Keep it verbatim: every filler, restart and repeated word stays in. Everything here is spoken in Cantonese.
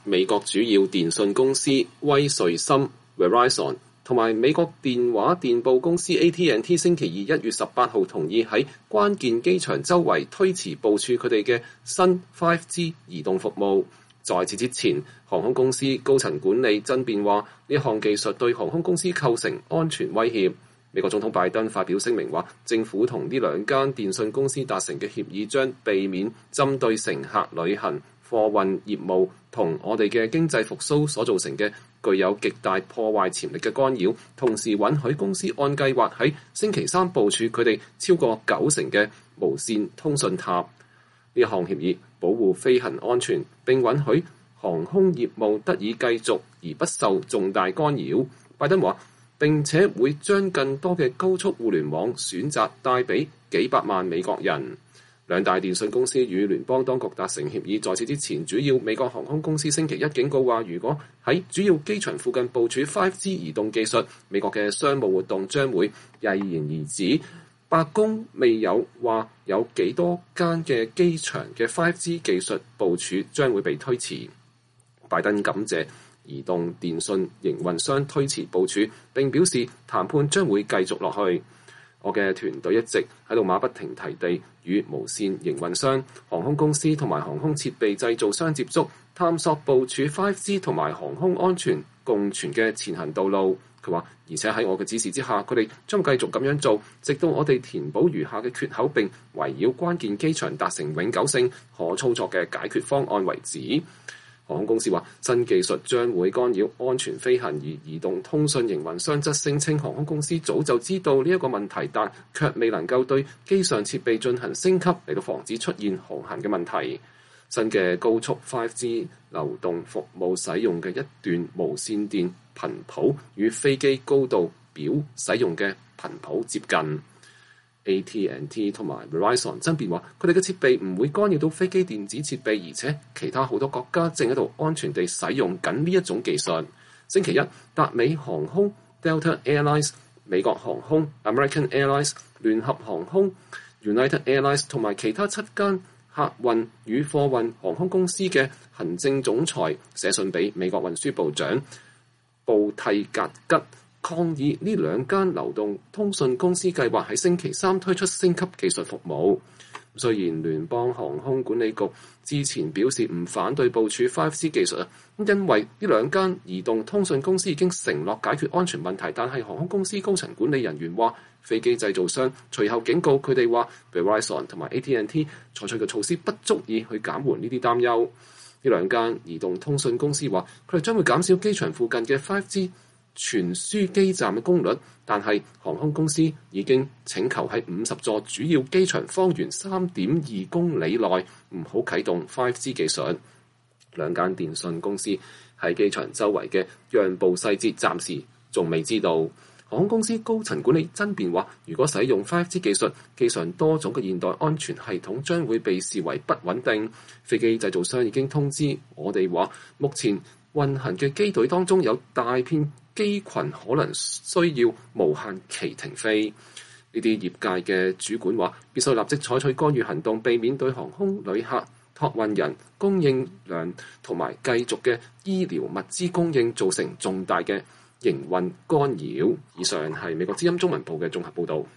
美國主要電信公司威瑞森 Verizon 同埋美國電話電報公司 A T and T 星期二一月十八號同意喺關鍵機場周圍推遲部署佢哋嘅新 五 G 移動服務。在此之前，航空公司高層管理爭辯話呢項技術對航空公司構成安全威脅。美國總統拜登發表聲明話，政府同呢兩間電信公司達成嘅協議將避免針對乘客旅行、貨運業務同我哋嘅經濟復甦所造成嘅具有極大破壞潛力嘅干擾，同時允許公司按計劃喺星期三部署佢哋超過九成嘅無線通訊塔。呢項協議保護飛行安全，並允許航空業務得以繼續而不受重大干擾。拜登話，並且會將更多嘅高速互聯網選擇帶俾幾百萬美國人。兩大電信公司與聯邦當局達成協議，在此之前，主要美國航空公司星期一警告話，如果喺主要機場附近部署 五 G 移動技術，美國嘅商務活動將會戛然而止。白宮未有話有幾多間嘅機場嘅 五 G 技術部署將會被推遲。拜登感謝移動電信營運商推遲部署，並表示談判將會繼續落去。我嘅團隊一直喺度馬不停蹄地與無線營運商、航空公司同埋航空設備製造商接觸，探索部署 五 G 同埋航空安全共存嘅前行道路。佢話，而且喺我嘅指示之下，佢哋將繼續咁樣做，直到我哋填補餘下嘅缺口，並圍繞關鍵機場達成永久性可操作嘅解決方案為止。航空公司話，新技術將會干擾安全飛行，而移動通訊營運商則聲稱航空公司早就知道呢一個問題，但卻未能夠對機上設備進行升級嚟到防止出現航行嘅問題。新嘅高速 五 G 流動服務使用嘅一段無線電頻譜與飛機高度表使用嘅頻譜接近。A T and T 同埋 Verizon 爭辯話，佢哋嘅設備唔會干擾到飛機電子設備，而且其他好多國家正喺度安全地使用緊呢一種技術。星期一，達美航空 Delta Airlines、美國航空 American Airlines、聯合航空 United Airlines 同埋其他七間客運與貨運航空公司嘅行政總裁寫信俾美國運輸部長布蒂格吉，抗議呢兩間流動通訊公司計劃喺星期三推出升級技術服務。雖然聯邦航空管理局之前表示唔反對部署 五 G 技術啊，因為呢兩間移動通訊公司已經承諾解決安全問題，但係航空公司高層管理人員話，飛機製造商隨後警告佢哋話 Verizon 同埋 A T and T 採取嘅措施不足以去減緩呢啲擔憂。呢兩間移動通訊公司話，佢哋將會減少機場附近嘅 五 G 傳輸基站嘅功率，但係航空公司已經請求喺五十座主要機場方圓三點二公里內唔好啟動 五 G 技術。兩間電信公司喺機場周圍嘅讓步細節暫時仲未知道。航空公司高層管理爭辯話，如果使用 五 G 技術，機上多種嘅現代安全系統將會被視為不穩定。飛機製造商已經通知我哋話，目前運行嘅機隊當中有大片機群可能需要無限期停飛。呢啲業界嘅主管話，必須立即採取干預行動，避免對航空旅客、託運人、供應量同埋繼續嘅醫療物資供應造成重大嘅營運干擾。以上係美國之音中文部嘅綜合報導。